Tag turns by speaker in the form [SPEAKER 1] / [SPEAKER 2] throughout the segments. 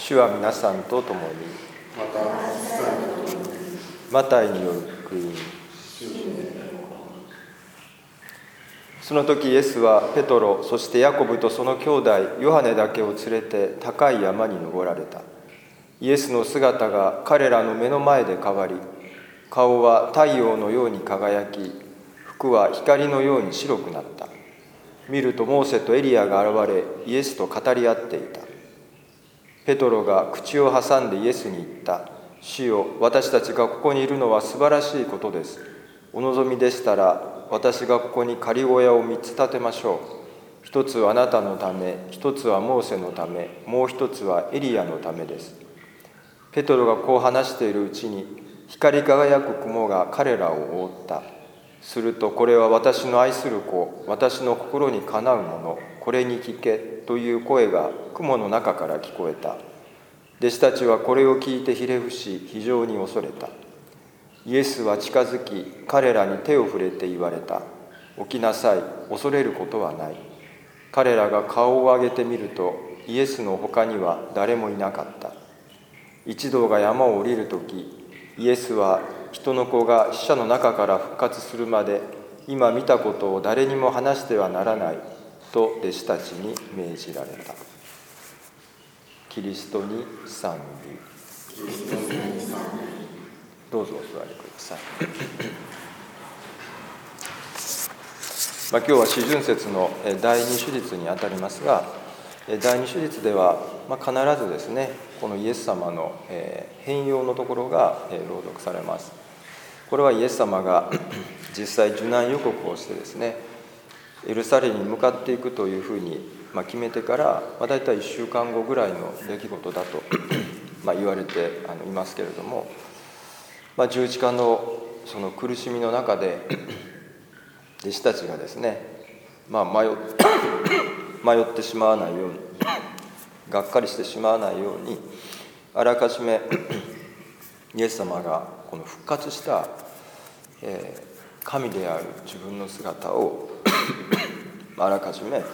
[SPEAKER 1] 主は皆さんと共に。マタイによる福音。その時イエスはペトロ、そしてヤコブとその兄弟ヨハネだけを連れて高い山に登られた。イエスの姿が彼らの目の前で変わり、顔は太陽のように輝き、服は光のように白くなった。見るとモーセとエリアが現れ、イエスと語り合っていた。ペトロが口を挟んでイエスに言った。主よ、私たちがここにいるのは素晴らしいことです。お望みでしたら、私がここに仮小屋を3つ建てましょう。一つはあなたのため、一つはモーセのため、もう一つはエリアのためです。ペトロがこう話しているうちに、光り輝く雲が彼らを覆った。すると、これは私の愛する子、私の心にかなうもの、これに聞けという声が雲の中から聞こえた。弟子たちはこれを聞いてひれ伏し、非常に恐れた。イエスは近づき、彼らに手を触れて言われた。起きなさい、恐れることはない。彼らが顔を上げてみると、イエスの他には誰もいなかった。一同が山を降りるとき、イエスは人の子が死者の中から復活するまで、今見たことを誰にも話してはならないと弟子たちに命じられた。キリストに賛美。どうぞお座りください。今日は四旬節の第二手術にあたりますが、第二手術では必ずですね、このイエス様の変容のところが朗読されます。これはイエス様が実際受難予告をしてですね、エルサレムに向かっていくというふうに決めてからだいたい1週間後ぐらいの出来事だと言われていますけれども、十字架のその苦しみの中で弟子たちがですね、迷ってしまわないように、がっかりしてしまわないように、あらかじめイエス様がこの復活した神である自分の姿をあらかじめ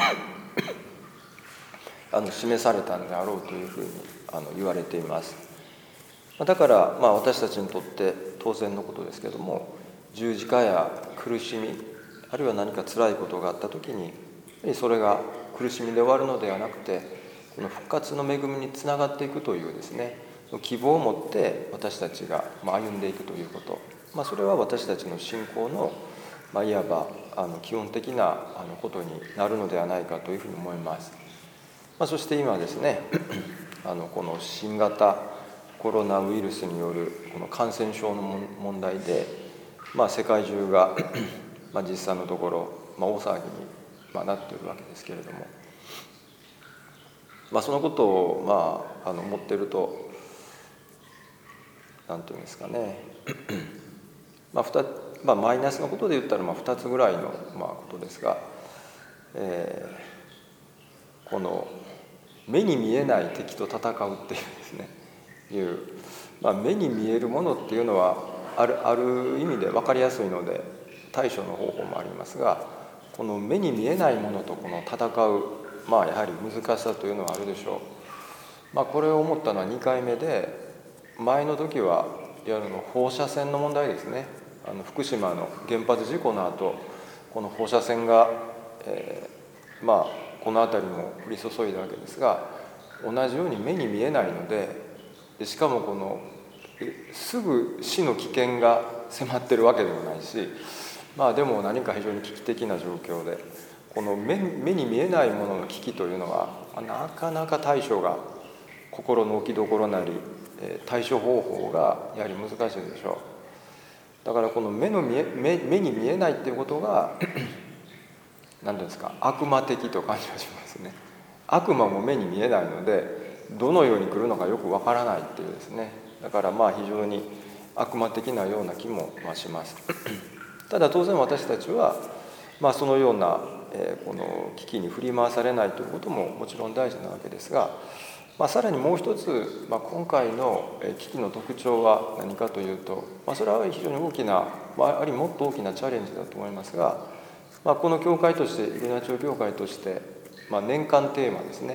[SPEAKER 1] 示されたんであろうというふうに言われています。だから私たちにとって当然のことですけども、十字架や苦しみ、あるいは何か辛いことがあった時に、それが苦しみで終わるのではなくて、この復活の恵みにつながっていくというですね、希望を持って私たちが歩んでいくということ、それは私たちの信仰のいわば基本的なことになるのではないかというふうに思います。そして今ですね、この新型コロナウイルスによるこの感染症の問題で、世界中が実際のところ大騒ぎになっているわけですけれども、そのことを思っていると、何て言うんですかね、マイナスのことで言ったら2つぐらいのことですが、この目に見えない敵と戦うっていうですね、目に見えるものっていうのはある意味で分かりやすいので対処の方法もありますが、この目に見えないものとこの戦う、やはり難しさというのはあるでしょう。これを思ったのは2回目で、前の時はいわゆる放射線の問題ですね。福島の原発事故の後、この放射線が、この辺りも降り注いだわけですが、同じように目に見えないので、しかもこのすぐ死の危険が迫ってるわけでもないし、でも何か非常に危機的な状況で、この目に見えないものの危機というのはなかなか対処が、心の置きどころなり対処方法がやはり難しいでしょう。だからこの目に見えないっていうことが何ですか、悪魔的と感じがしますね。悪魔も目に見えないので、どのように来るのかよくわからないっていうですね。だから非常に悪魔的なような気もします。ただ当然私たちはそのようなこの危機に振り回されないということももちろん大事なわけですが、さらにもう一つ、今回の危機の特徴は何かというと、それは非常に大きな、あるいはもっと大きなチャレンジだと思いますが、この教会として、イルナ町教会として、年間テーマですね、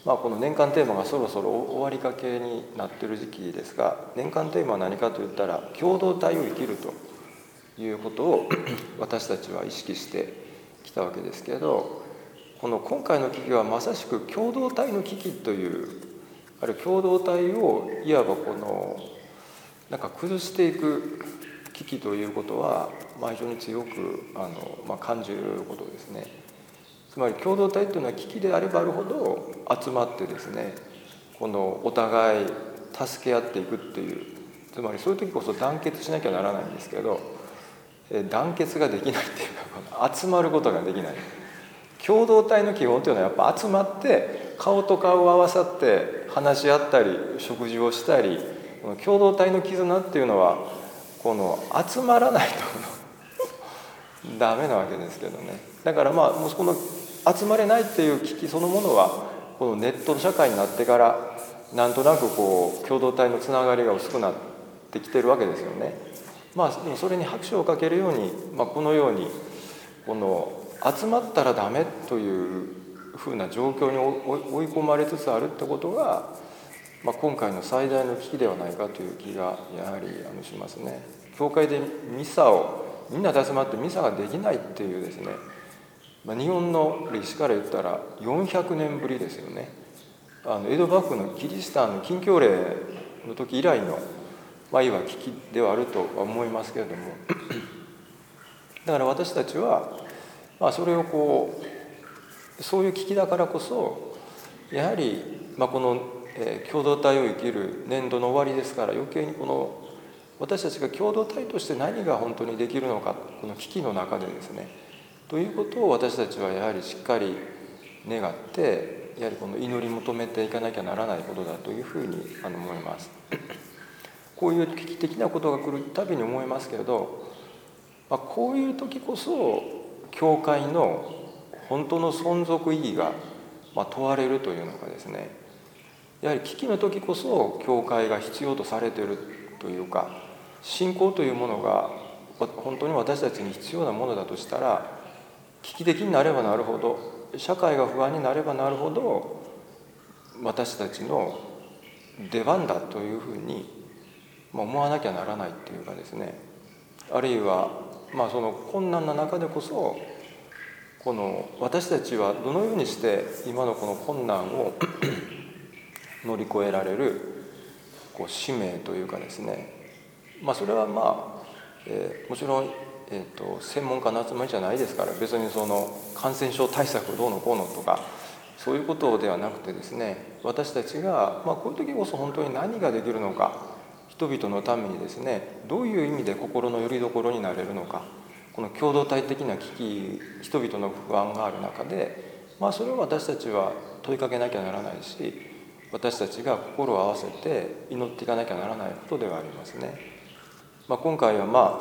[SPEAKER 1] この年間テーマがそろそろ終わりかけになっている時期ですが、年間テーマは何かといったら共同体を生きるということを私たちは意識してきたわけですけど、この今回の危機はまさしく共同体の危機という、あるいは共同体をいわば崩していく危機ということは、非常に強く感じることですね。つまり共同体というのは危機であればあるほど集まってですね、このお互い助け合っていくっていう、つまりそういう時こそ団結しなきゃならないんですけど、団結ができないっていうか、集まることができない。共同体の基本というのはやっぱ集まって顔と顔を合わさって話し合ったり食事をしたり、共同体の絆っていうのはこの集まらないとダメなわけですけどね。だからもうこの集まれないっていう危機そのものはこのネット社会になってからなんとなく共同体のつながりが薄くなってきてるわけですよね。でもそれに拍手をかけるように、このようにこの集まったらダメというふうな状況に追い込まれつつあるってことが、今回の最大の危機ではないかという気がやはりしますね。教会でミサをみんなで集まってミサができないっていうですね、日本の歴史から言ったら400年ぶりですよね。江戸幕府のキリシタンの禁教令の時以来のいわ危機ではあるとは思いますけれどもだから私たちは、それをそういう危機だからこそやはり、この、共同体を生きる年度の終わりですから余計に私たちが共同体として何が本当にできるのか、この危機の中でですねということを私たちはやはりしっかり願ってやはりこの祈り求めていかなきゃならないことだというふうに思います。こういう危機的なことが来るたびに思いますけれど、こういう時こそ教会の本当の存続意義が問われるというのがですね、やはり危機の時こそ教会が必要とされているというか、信仰というものが本当に私たちに必要なものだとしたら、危機的になればなるほど、社会が不安になればなるほど私たちの出番だというふうに思わなきゃならないっていうかですね、あるいはその困難な中でこそこの私たちはどのようにして今のこの困難を乗り越えられる使命というかですね、それはもちろん、専門家の集まりじゃないですから、別にその感染症対策どうのこうのとかそういうことではなくてですね、私たちが、こういう時こそ本当に何ができるのか、人々のためにですねどういう意味で心の拠り所になれるのか、この共同体的な危機、人々の不安がある中で、それを私たちは問いかけなきゃならないし、私たちが心を合わせて祈っていかなきゃならないことではありますね。今回は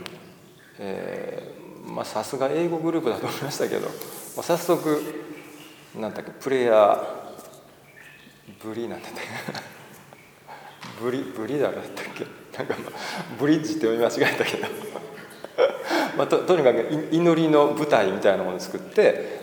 [SPEAKER 1] さすが英語グループだと思いましたけど、早速プレイヤーブリなんだったっけブリダーだったっけ、ブリッジって読み間違えたけどとにかく祈りの舞台みたいなものを作って、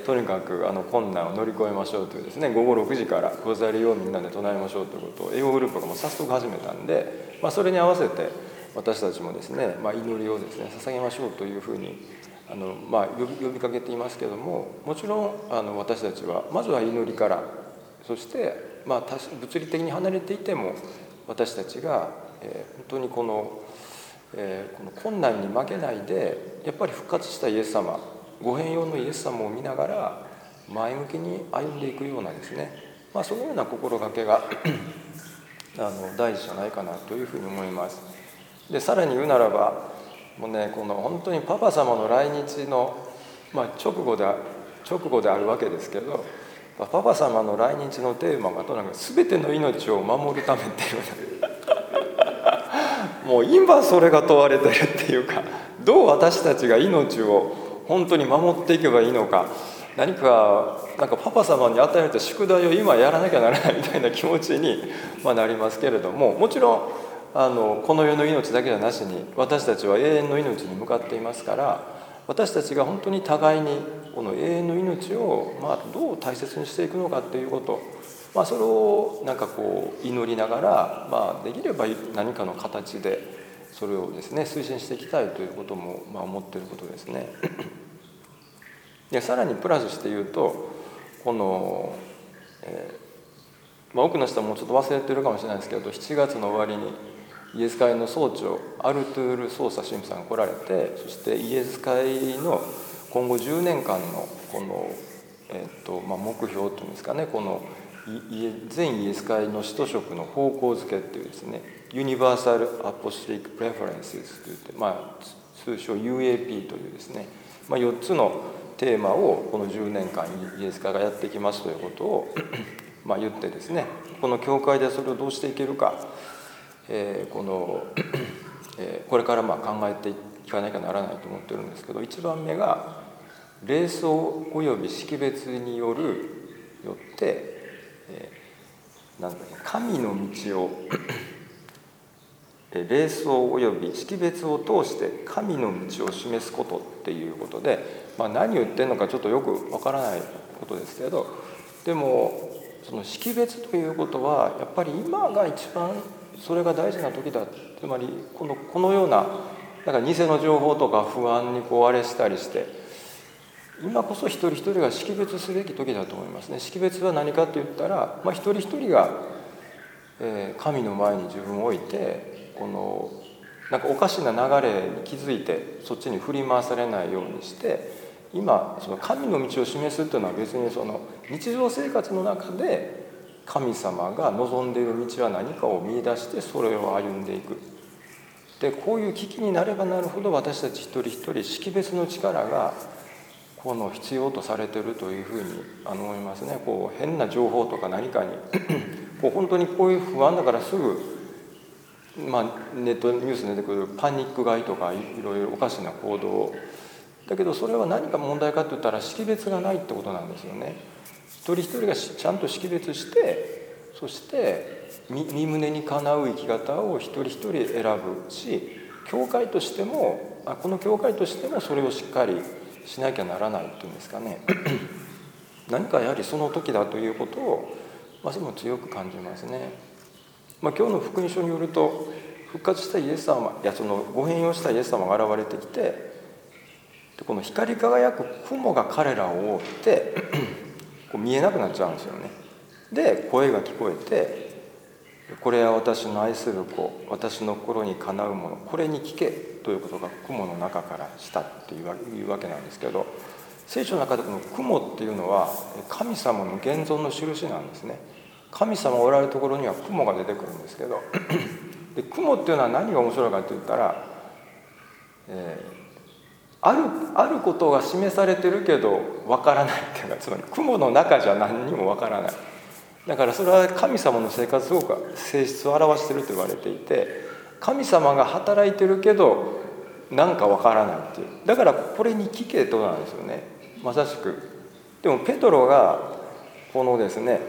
[SPEAKER 1] とにかく困難を乗り越えましょうというですね、午後6時からござりをみんなで唱えましょうということを英語グループが早速始めたんで、それに合わせて私たちもですね、祈りをですね捧げましょうというふうに呼びかけていますけれども、もちろん私たちはまずは祈りから、そして物理的に離れていても私たちが本当にこの困難に負けないで、やっぱり復活したイエス様、ご変容のイエス様を見ながら前向きに歩んでいくようなですね、そのような心がけが大事じゃないかなというふうに思います。でさらに言うならば、もうね、この本当にパパ様の来日の、直後であるわけですけど、パパ様の来日のテーマがとにかく全ての命を守るためっていうもう今それが問われてるっていうか、どう私たちが命を本当に守っていけばいいのか、何かパパ様に与えられた宿題を今やらなきゃならないみたいな気持ちになりますけれども、もちろんこの世の命だけじゃなしに私たちは永遠の命に向かっていますから、私たちが本当に互いにこの永遠の命をどう大切にしていくのかということ、 それをなんかこう祈りながら、できれば何かの形でそれをですね推進していきたいということも思っていることですね。でさらにプラスして言うとこの、多くの人はもうちょっと忘れてるかもしれないですけど、7月の終わりにイエス会の総長アルトゥール・ソーサ神父さんが来られて、そしてイエス会の今後10年間のこの、目標というんですかね、この全イエス会の使徒職の方向づけっていうですね、ユニバーサル・アポストリック・プレファレンスといって、通称 UAP というですね、4つのテーマをこの10年間イエス会がやっていきますということを言ってですね、この教会でそれをどうしていけるか、これから考えていかなきゃならないと思ってるんですけど、1番目が霊相および識別によって、神の道を霊相および識別を通して神の道を示すことっていうことで、何言ってるのかちょっとよくわからないことですけど、でもその識別ということはやっぱり今が一番それが大事な時だ。つまりこのような偽の情報とか不安にあれしたりして、今こそ一人一人が識別すべき時だと思いますね。識別は何かといったら、一人一人が神の前に自分を置いて、おかしな流れに気づいてそっちに振り回されないようにして、今その神の道を示すというのは別にその日常生活の中で神様が望んでいる道は何かを見出してそれを歩んでいく。でこういう危機になればなるほど私たち一人一人識別の力が必要とされているというふうに思いますね。変な情報とか何かに本当にこういう不安だからすぐ、ネットニュースに出てくるパニック買いとかいろいろおかしな行動だけど、それは何か問題かといったら識別がないってことなんですよね。一人一人がちゃんと識別して、そして身胸にかなう生き方を一人一人選ぶし、教会としてもこの教会としてもそれをしっかりしなきゃならないっていうんですかね何かやはりその時だということを、それも強く感じますね。今日の福音書によると、復活したイエス様そのご変容したイエス様が現れてきて、この光り輝く雲が彼らを覆って見えなくなっちゃうんですよね。で声が聞こえて、これは私の愛する子、私の心にかなうもの、これに聞けということが雲の中からしたっていうわけなんですけど、聖書の中でこの雲っていうのは神様の現存の印なんですね。神様がおられるところには雲が出てくるんですけどで雲っていうのは何が面白いかといったら、あることが示されてるけどわからないっていうのは、つまり雲の中じゃ何にもわからない。だからそれは神様の性質を表していると言われていて、神様が働いてるけどなんかわからないっていう、だからこれに聞けとなんですよね、まさしく。でもペトロがこのですね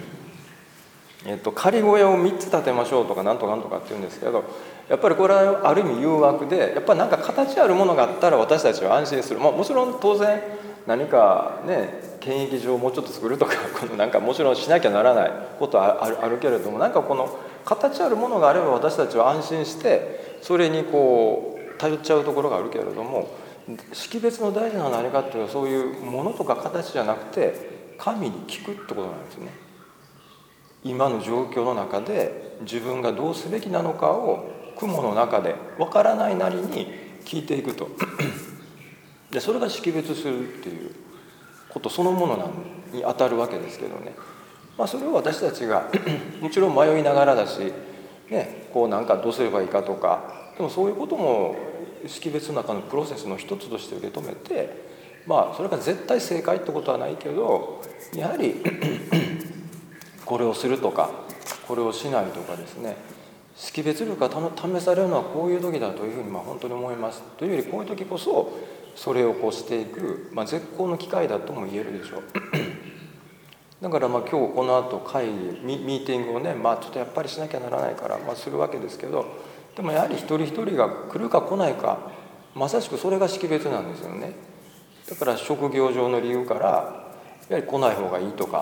[SPEAKER 1] 仮小屋を3つ建てましょうとかなんとかなんとかって言うんですけど、やっぱりこれはある意味誘惑で、やっぱりなんか形あるものがあったら私たちは安心する。もちろん当然何かね検疫場をもうちょっと作るとかなんかもちろんしなきゃならないことはあるけれども、なんかこの形あるものがあれば私たちは安心してそれに頼っちゃうところがあるけれども、識別の大事なのは何かっていうと、そういうものとか形じゃなくて神に聞くってことなんですよね。今の状況の中で自分がどうすべきなのかを雲の中で分からないなりに聞いていくとで、それが識別するっていうことそのものに当たるわけですけどね。それを私たちがもちろん迷いながらだし、なんかどうすればいいかとか、でもそういうことも識別の中のプロセスの一つとして受け止めて、それが絶対正解ってことはないけど、やはりこれをするとかこれをしないとかですね、識別力が試されるのはこういう時だというふうに本当に思います。というよりこういう時こそそれをしていく、絶好の機会だとも言えるでしょうだから今日この後会議ミーティングをね、ちょっとやっぱりしなきゃならないから、するわけですけど、でもやはり一人一人が来るか来ないか、まさしくそれが識別なんですよね。だから職業上の理由からやはり来ない方がいいとか、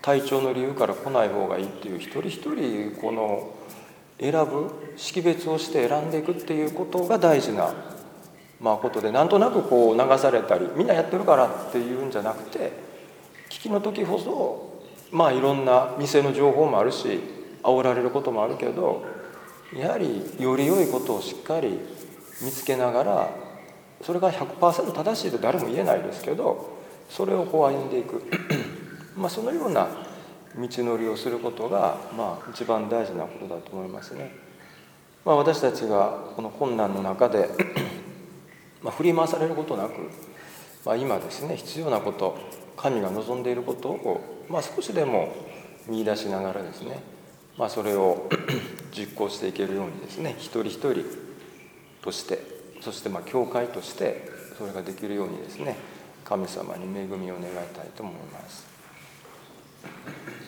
[SPEAKER 1] 体調の理由から来ない方がいいっていう、一人一人この選ぶ、識別をして選んでいくっていうことが大事な、ことで、なんとなくこう流されたり、みんなやってるからっていうんじゃなくて、危機の時こそいろんな偽の情報もあるし、煽られることもあるけど、やはりより良いことをしっかり見つけながら、それが 100% 正しいと誰も言えないですけど、それをこう歩んでいくそのような道のりをすることが一番大事なことだと思いますね。私たちがこの困難の中で振り回されることなく、今ですね、必要なこと、神が望んでいることを少しでも見出しながらですね、それを実行していけるようにですね、一人一人として、そして教会としてそれができるようにですね、神様に恵みを願いたいと思います。